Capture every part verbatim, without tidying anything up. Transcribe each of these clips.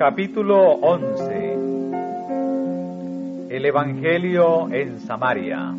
Capítulo once. El Evangelio en Samaria.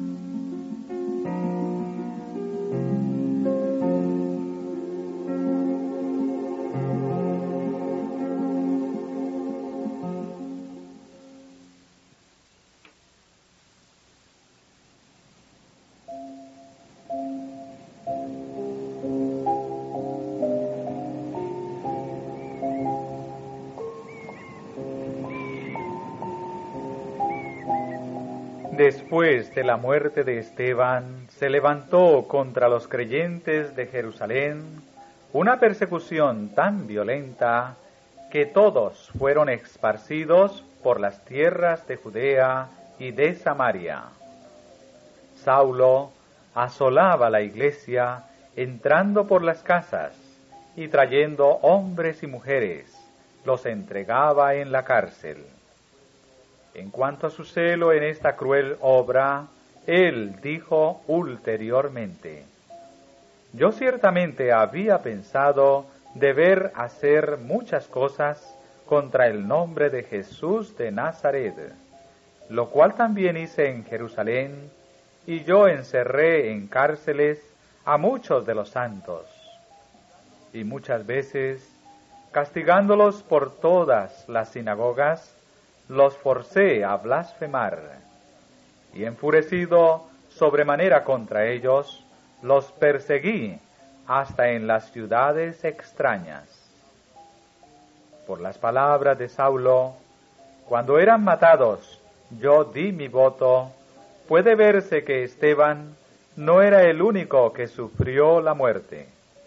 Después de la muerte de Esteban, se levantó contra los creyentes de Jerusalén una persecución tan violenta que todos fueron esparcidos por las tierras de Judea y de Samaria. Saulo asolaba la iglesia, entrando por las casas y trayendo hombres y mujeres, los entregaba en la cárcel. En cuanto a su celo en esta cruel obra, él dijo ulteriormente: yo ciertamente había pensado deber hacer muchas cosas contra el nombre de Jesús de Nazaret, lo cual también hice en Jerusalén, y yo encerré en cárceles a muchos de los santos. Y muchas veces, castigándolos por todas las sinagogas, los forcé a blasfemar, y enfurecido sobremanera contra ellos, los perseguí hasta en las ciudades extrañas. Por las palabras de Saulo, cuando eran matados, yo di mi voto. Puede verse que Esteban no era el único que sufrió la muerte.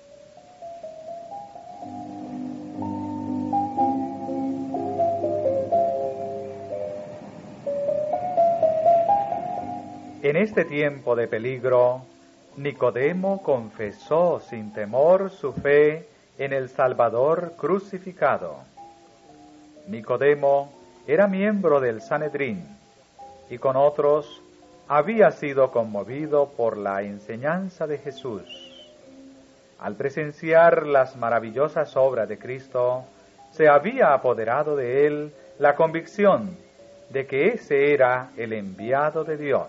En este tiempo de peligro, Nicodemo confesó sin temor su fe en el Salvador crucificado. Nicodemo era miembro del Sanedrín y con otros había sido conmovido por la enseñanza de Jesús. Al presenciar las maravillosas obras de Cristo, se había apoderado de él la convicción de que ese era el enviado de Dios.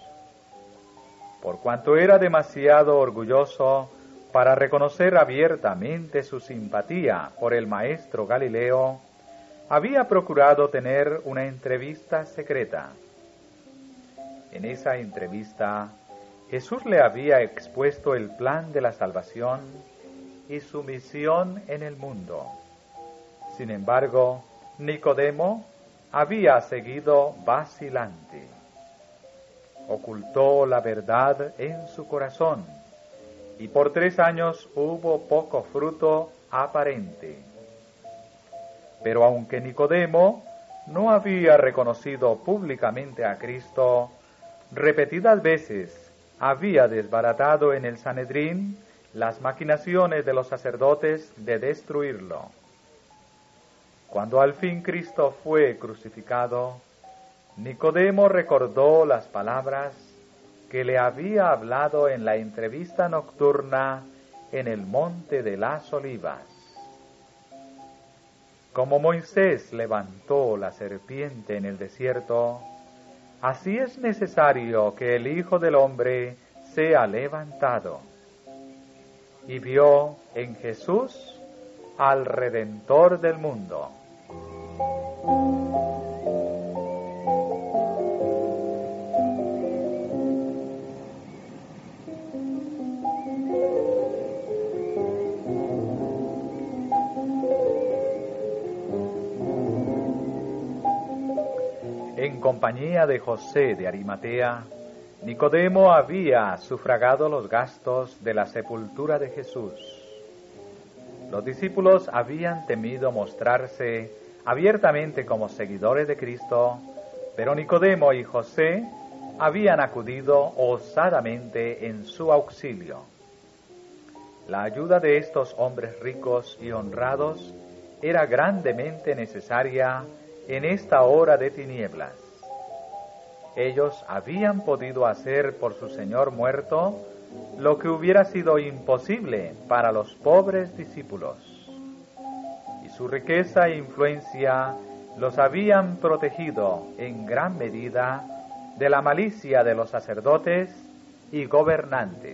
Por cuanto era demasiado orgulloso para reconocer abiertamente su simpatía por el maestro Galileo, había procurado tener una entrevista secreta. En esa entrevista, Jesús le había expuesto el plan de la salvación y su misión en el mundo. Sin embargo, Nicodemo había seguido vacilante. Ocultó la verdad en su corazón, y por tres años hubo poco fruto aparente. Pero aunque Nicodemo no había reconocido públicamente a Cristo, repetidas veces había desbaratado en el Sanedrín las maquinaciones de los sacerdotes de destruirlo. Cuando al fin Cristo fue crucificado, Nicodemo recordó las palabras que le había hablado en la entrevista nocturna en el monte de las Olivas. Como Moisés levantó la serpiente en el desierto, así es necesario que el Hijo del Hombre sea levantado. Y vio en Jesús al Redentor del mundo. En compañía de José de Arimatea, Nicodemo había sufragado los gastos de la sepultura de Jesús. Los discípulos habían temido mostrarse abiertamente como seguidores de Cristo, pero Nicodemo y José habían acudido osadamente en su auxilio. La ayuda de estos hombres ricos y honrados era grandemente necesaria en esta hora de tinieblas. Ellos habían podido hacer por su Señor muerto lo que hubiera sido imposible para los pobres discípulos. su riqueza e influencia los habían protegido en gran medida de la malicia de los sacerdotes y gobernantes.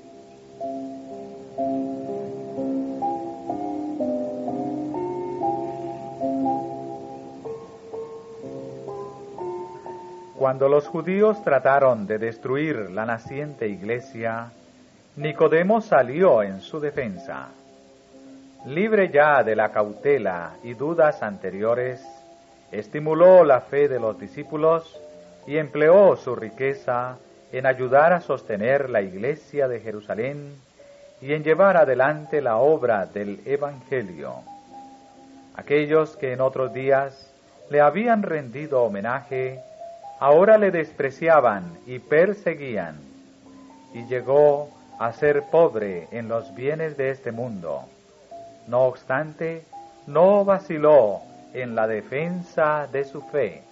Cuando los judíos trataron de destruir la naciente iglesia, Nicodemo salió en su defensa. Libre ya de la cautela y dudas anteriores, estimuló la fe de los discípulos y empleó su riqueza en ayudar a sostener la iglesia de Jerusalén y en llevar adelante la obra del Evangelio. Aquellos que en otros días le habían rendido homenaje, ahora le despreciaban y perseguían, y llegó a ser pobre en los bienes de este mundo. No obstante, no vaciló en la defensa de su fe.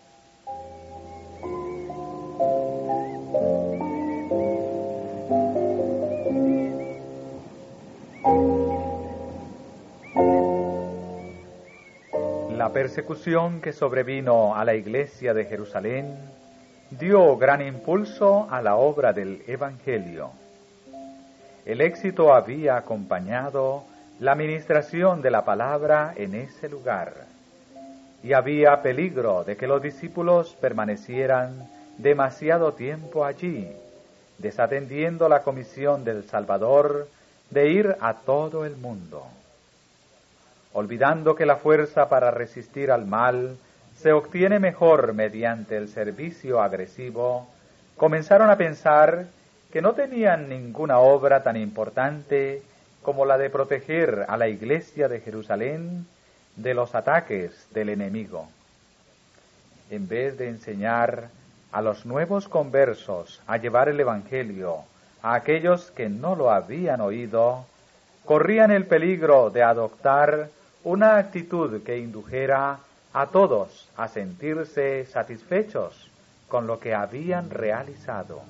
La persecución que sobrevino a la iglesia de Jerusalén dio gran impulso a la obra del Evangelio. El éxito había acompañado la ministración de la palabra en ese lugar, y había peligro de que los discípulos permanecieran demasiado tiempo allí, desatendiendo la comisión del Salvador de ir a todo el mundo. Olvidando que la fuerza para resistir al mal se obtiene mejor mediante el servicio agresivo, comenzaron a pensar que no tenían ninguna obra tan importante como la de proteger a la iglesia de Jerusalén de los ataques del enemigo. En vez de enseñar a los nuevos conversos a llevar el Evangelio a aquellos que no lo habían oído, corrían el peligro de adoptar una actitud que indujera a todos a sentirse satisfechos con lo que habían realizado.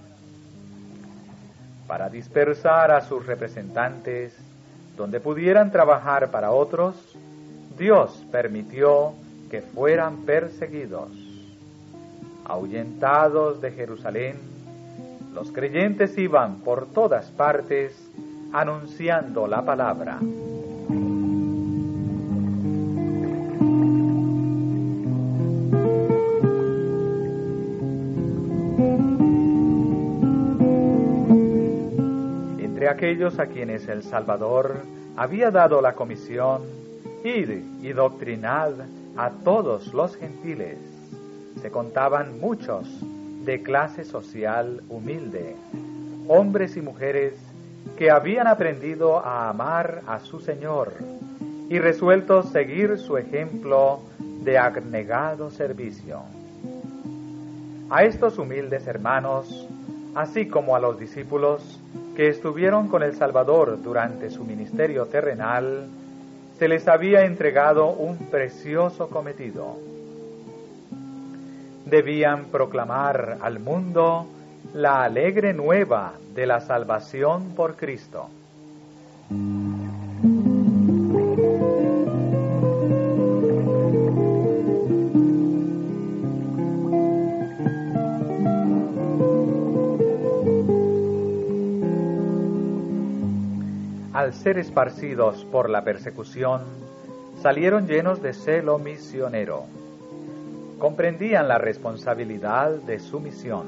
Para dispersar a sus representantes donde pudieran trabajar para otros, Dios permitió que fueran perseguidos. Ahuyentados de Jerusalén, los creyentes iban por todas partes anunciando la palabra. Entre aquellos a quienes el Salvador había dado la comisión, id y doctrinad a todos los gentiles, se contaban muchos de clase social humilde, hombres y mujeres que habían aprendido a amar a su Señor y resueltos seguir su ejemplo de abnegado servicio. A estos humildes hermanos, así como a los discípulos que estuvieron con el Salvador durante su ministerio terrenal, se les había entregado un precioso cometido. Debían proclamar al mundo la alegre nueva de la salvación por Cristo. Al ser esparcidos por la persecución, salieron llenos de celo misionero. Comprendían la responsabilidad de su misión.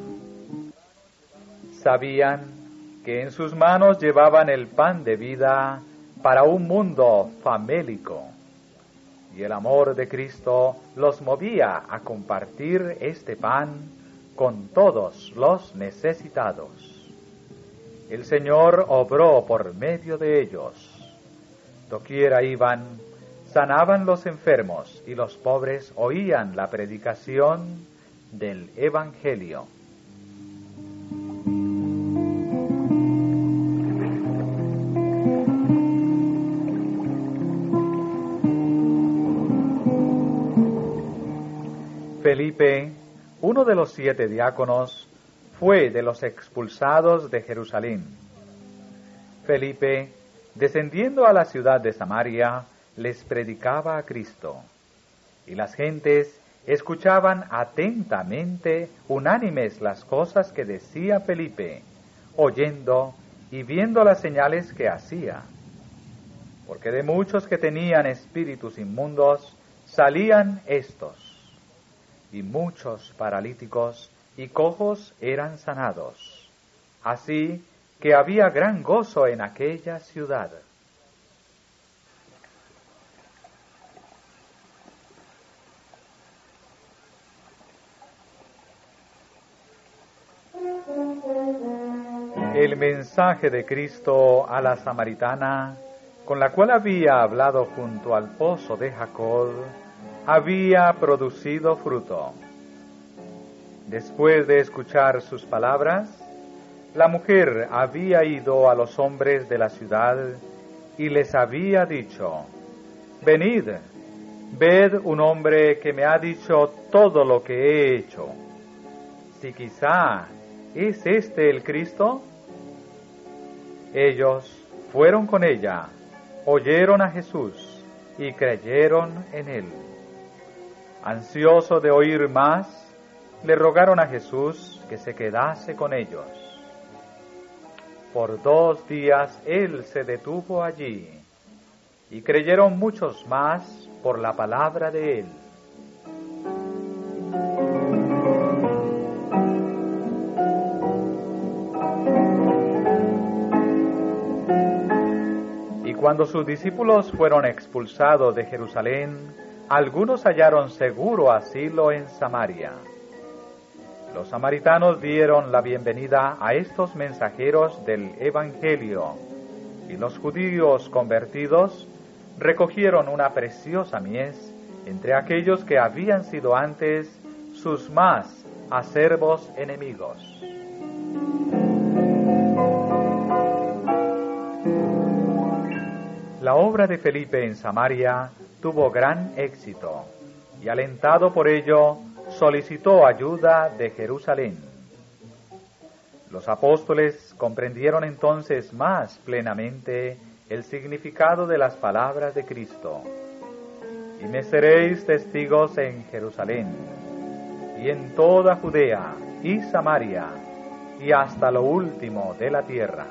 Sabían que en sus manos llevaban el pan de vida para un mundo famélico, y el amor de Cristo los movía a compartir este pan con todos los necesitados. El Señor obró por medio de ellos. Doquiera iban, sanaban los enfermos y los pobres oían la predicación del Evangelio. Felipe, uno de los siete diáconos, fue de los expulsados de Jerusalén. Felipe, descendiendo a la ciudad de Samaria, les predicaba a Cristo, y las gentes escuchaban atentamente, unánimes, las cosas que decía Felipe, oyendo y viendo las señales que hacía. Porque de muchos que tenían espíritus inmundos salían éstos, y muchos paralíticos y cojos eran sanados. Así que había gran gozo en aquella ciudad. El mensaje de Cristo a la samaritana, con la cual había hablado junto al pozo de Jacob, había producido fruto. Después de escuchar sus palabras, la mujer había ido a los hombres de la ciudad y les había dicho: venid, ved un hombre que me ha dicho todo lo que he hecho. Si quizá es este el Cristo. Ellos fueron con ella, oyeron a Jesús y creyeron en él. Ansioso de oír más, le rogaron a Jesús que se quedase con ellos. Por dos días él se detuvo allí, y creyeron muchos más por la palabra de él. Y cuando sus discípulos fueron expulsados de Jerusalén, algunos hallaron seguro asilo en Samaria. Los samaritanos dieron la bienvenida a estos mensajeros del Evangelio, y los judíos convertidos recogieron una preciosa mies entre aquellos que habían sido antes sus más acerbos enemigos. La obra de Felipe en Samaria tuvo gran éxito, y alentado por ello, solicitó ayuda de Jerusalén. Los apóstoles comprendieron entonces más plenamente el significado de las palabras de Cristo. Y me seréis testigos en Jerusalén, y en toda Judea y Samaria, y hasta lo último de la tierra.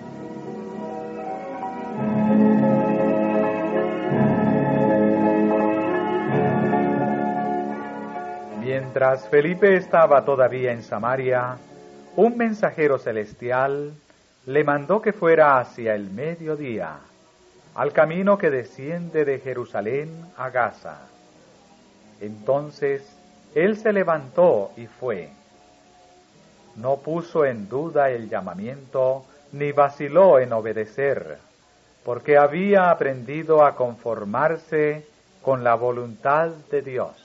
Mientras Felipe estaba todavía en Samaria, un mensajero celestial le mandó que fuera hacia el mediodía, al camino que desciende de Jerusalén a Gaza. Entonces él se levantó y fue. No puso en duda el llamamiento, ni vaciló en obedecer, porque había aprendido a conformarse con la voluntad de Dios.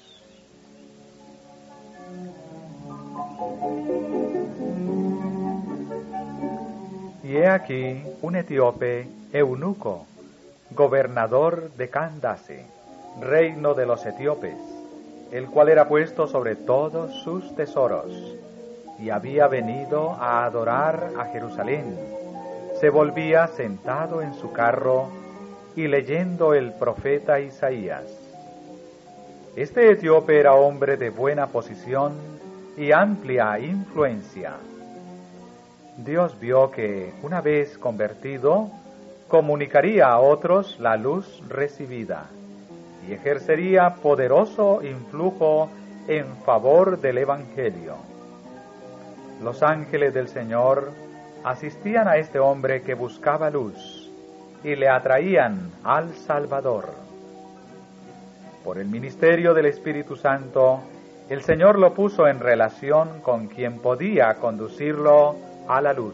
Y he aquí un etíope, eunuco, gobernador de Candace, reino de los etíopes, el cual era puesto sobre todos sus tesoros, y había venido a adorar a Jerusalén. Se volvía sentado en su carro y leyendo el profeta Isaías. Este etíope era hombre de buena posición y amplia influencia. Dios vio que, una vez convertido, comunicaría a otros la luz recibida y ejercería poderoso influjo en favor del Evangelio. Los ángeles del Señor asistían a este hombre que buscaba luz y le atraían al Salvador. Por el ministerio del Espíritu Santo, el Señor lo puso en relación con quien podía conducirlo a la luz.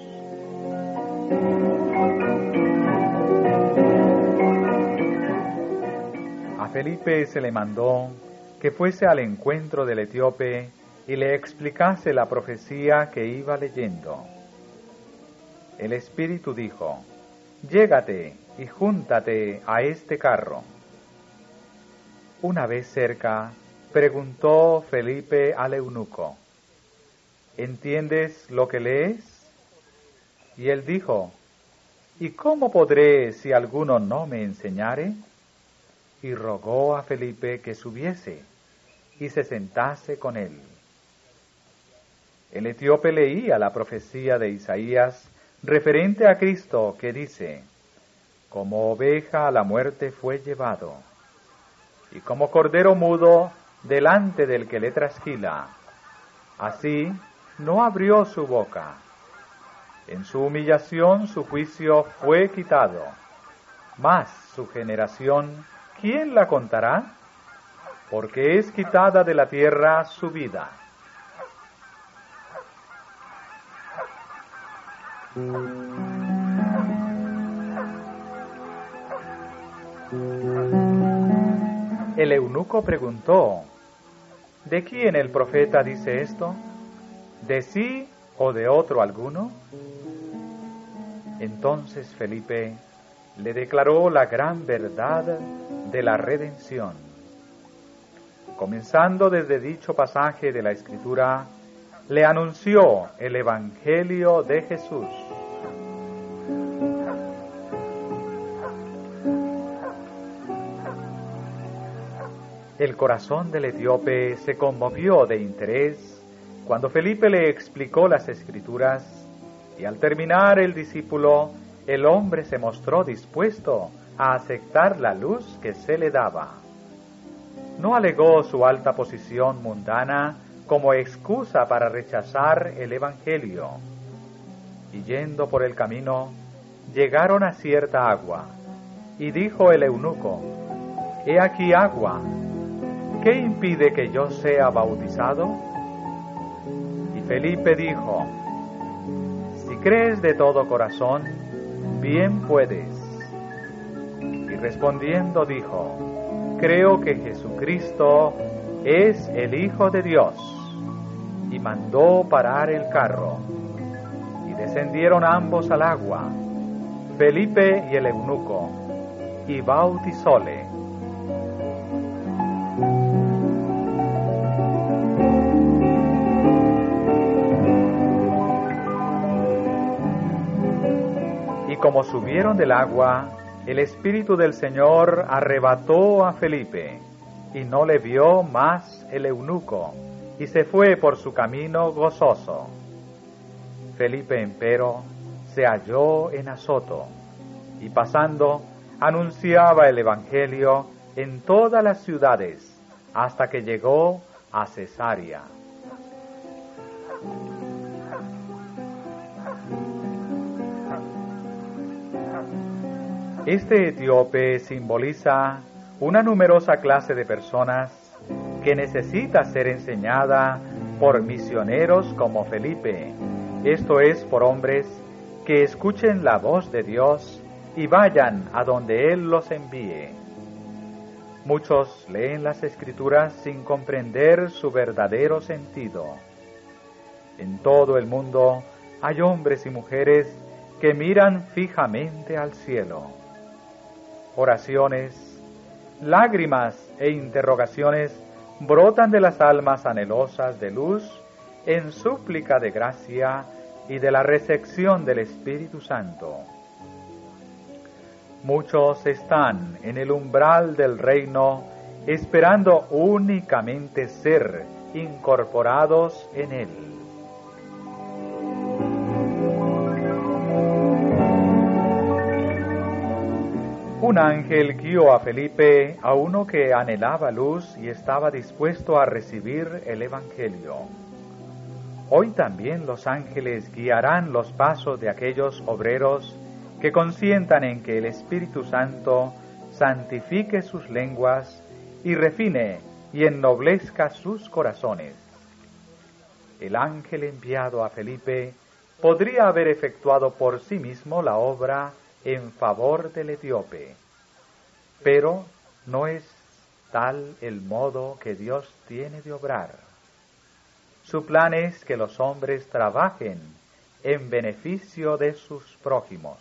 A Felipe se le mandó que fuese al encuentro del etíope y le explicase la profecía que iba leyendo. El Espíritu dijo: llégate y júntate a este carro. Una vez cerca, preguntó Felipe al eunuco: ¿entiendes lo que lees? Y él dijo: ¿y cómo podré si alguno no me enseñare? y rogó a Felipe que subiese y se sentase con él. El etíope leía la profecía de Isaías referente a Cristo, que dice: como oveja a la muerte fue llevado, y como cordero mudo delante del que le trasquila, así no abrió su boca. En su humillación su juicio fue quitado. Mas su generación, ¿quién la contará? Porque es quitada de la tierra su vida. El eunuco preguntó: ¿de quién el profeta dice esto? ¿De sí o de otro alguno? Entonces Felipe le declaró la gran verdad de la redención. Comenzando desde dicho pasaje de la Escritura, le anunció el Evangelio de Jesús. El corazón del etíope se conmovió de interés cuando Felipe le explicó las Escrituras, y al terminar el discípulo, el hombre se mostró dispuesto a aceptar la luz que se le daba. No alegó su alta posición mundana como excusa para rechazar el Evangelio. Y yendo por el camino, llegaron a cierta agua, y dijo el eunuco: «He aquí agua, ¿qué impide que yo sea bautizado?» Y Felipe dijo: «Si crees de todo corazón, bien puedes». Y respondiendo dijo: «Creo que Jesucristo es el Hijo de Dios». Y mandó parar el carro, y descendieron ambos al agua, Felipe y el eunuco, y bautizóle. Y como subieron del agua, el Espíritu del Señor arrebató a Felipe, y no le vio más el eunuco, y se fue por su camino gozoso. Felipe, empero, se halló en Azoto, y pasando, anunciaba el Evangelio en todas las ciudades, hasta que llegó a Cesarea. Este etíope simboliza una numerosa clase de personas que necesita ser enseñada por misioneros como Felipe, esto es, por hombres que escuchen la voz de Dios y vayan a donde Él los envíe. Muchos leen las Escrituras sin comprender su verdadero sentido. En todo el mundo hay hombres y mujeres que miran fijamente al cielo. Oraciones, lágrimas e interrogaciones brotan de las almas anhelosas de luz en súplica de gracia y de la recepción del Espíritu Santo. Muchos están en el umbral del reino esperando únicamente ser incorporados en él. Un ángel guió a Felipe, a uno que anhelaba luz y estaba dispuesto a recibir el Evangelio. Hoy también los ángeles guiarán los pasos de aquellos obreros que consientan en que el Espíritu Santo santifique sus lenguas y refine y ennoblezca sus corazones. El ángel enviado a Felipe podría haber efectuado por sí mismo la obra en favor del etíope, pero no es tal el modo que Dios tiene de obrar. Su plan es que los hombres trabajen en beneficio de sus prójimos.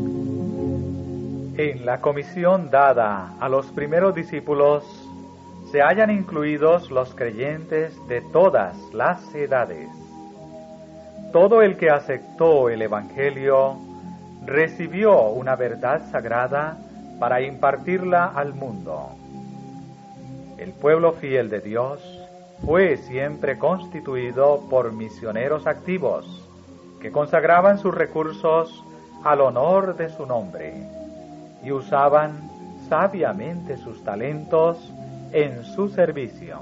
En la comisión dada a los primeros discípulos se hallan incluidos los creyentes de todas las edades. Todo el que aceptó el Evangelio recibió una verdad sagrada para impartirla al mundo. El pueblo fiel de Dios fue siempre constituido por misioneros activos que consagraban sus recursos al honor de su nombre y usaban sabiamente sus talentos en su servicio.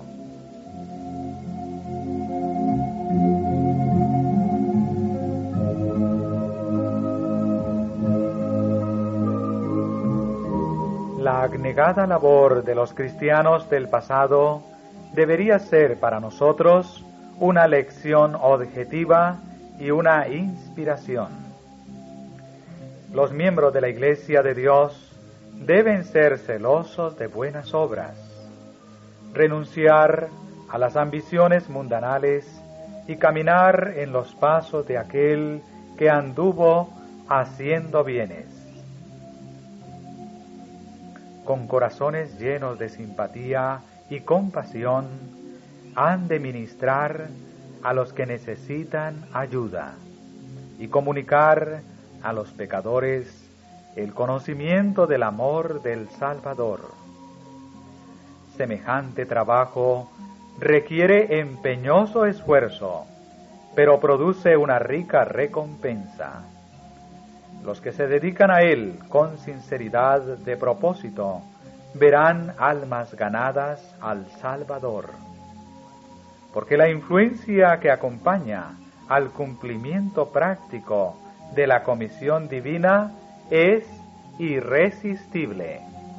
La abnegada labor de los cristianos del pasado debería ser para nosotros una lección objetiva y una inspiración. Los miembros de la Iglesia de Dios deben ser celosos de buenas obras, renunciar a las ambiciones mundanales y caminar en los pasos de aquel que anduvo haciendo bienes. Con corazones llenos de simpatía y compasión, han de ministrar a los que necesitan ayuda y comunicar a los pecadores el conocimiento del amor del Salvador. Semejante trabajo requiere empeñoso esfuerzo, pero produce una rica recompensa. Los que se dedican a él con sinceridad de propósito verán almas ganadas al Salvador, porque la influencia que acompaña al cumplimiento práctico de la comisión divina es irresistible.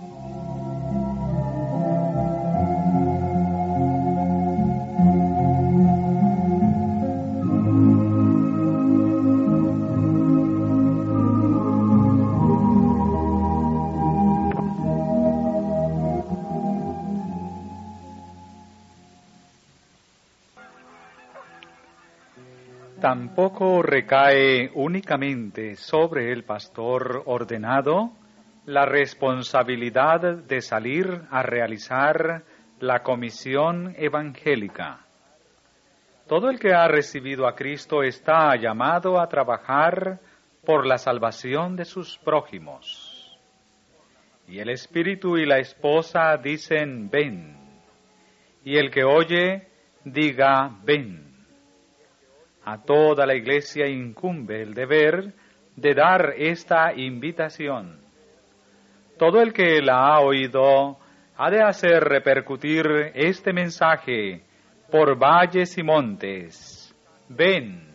Tampoco recae únicamente sobre el pastor ordenado la responsabilidad de salir a realizar la comisión evangélica. Todo el que ha recibido a Cristo está llamado a trabajar por la salvación de sus prójimos. Y el Espíritu y la esposa dicen, ven. Y el que oye, diga, ven. A toda la Iglesia incumbe el deber de dar esta invitación. Todo el que la ha oído ha de hacer repercutir este mensaje por valles y montes. Ven.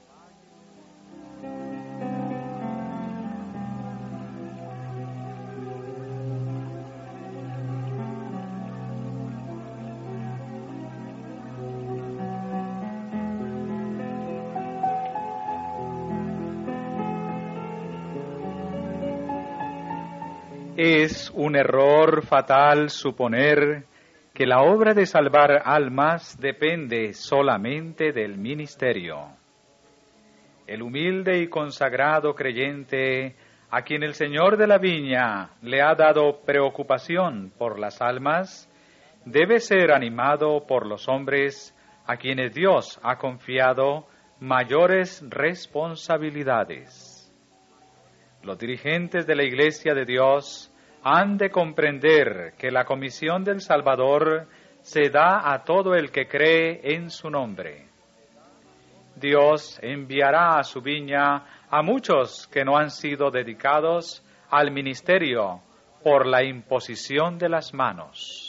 Es un error fatal suponer que la obra de salvar almas depende solamente del ministerio. El humilde y consagrado creyente, a quien el Señor de la viña le ha dado preocupación por las almas, debe ser animado por los hombres a quienes Dios ha confiado mayores responsabilidades. Los dirigentes de la Iglesia de Dios han de comprender que la comisión del Salvador se da a todo el que cree en su nombre. Dios enviará a su viña a muchos que no han sido dedicados al ministerio por la imposición de las manos.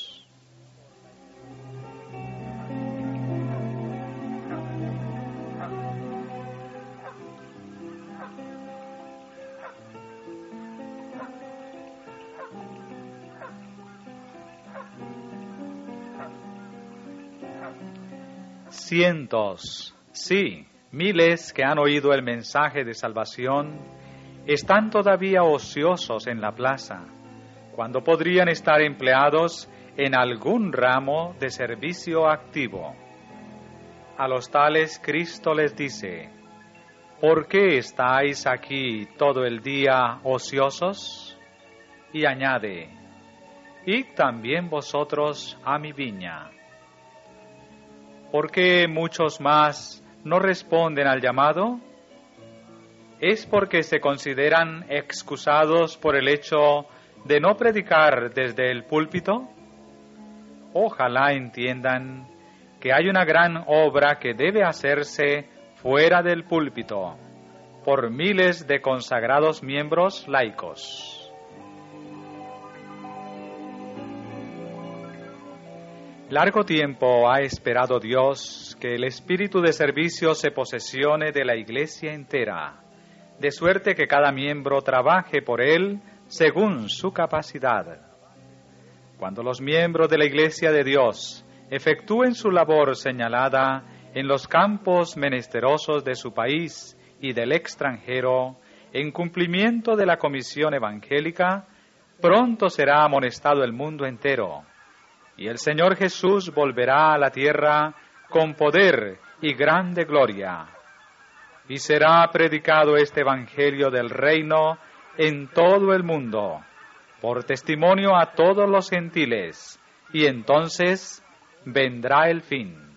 Cientos, sí, miles que han oído el mensaje de salvación están todavía ociosos en la plaza, cuando podrían estar empleados en algún ramo de servicio activo. A los tales Cristo les dice, ¿por qué estáis aquí todo el día ociosos? Y añade, id también vosotros a mi viña. ¿Por qué muchos más no responden al llamado? ¿Es porque se consideran excusados por el hecho de no predicar desde el púlpito? Ojalá entiendan que hay una gran obra que debe hacerse fuera del púlpito, por miles de consagrados miembros laicos. Largo tiempo ha esperado Dios que el espíritu de servicio se posesione de la Iglesia entera, de suerte que cada miembro trabaje por él según su capacidad. Cuando los miembros de la Iglesia de Dios efectúen su labor señalada en los campos menesterosos de su país y del extranjero, en cumplimiento de la comisión evangélica, pronto será amonestado el mundo entero, y el Señor Jesús volverá a la tierra con poder y grande gloria, y será predicado este evangelio del reino en todo el mundo, por testimonio a todos los gentiles, y entonces vendrá el fin.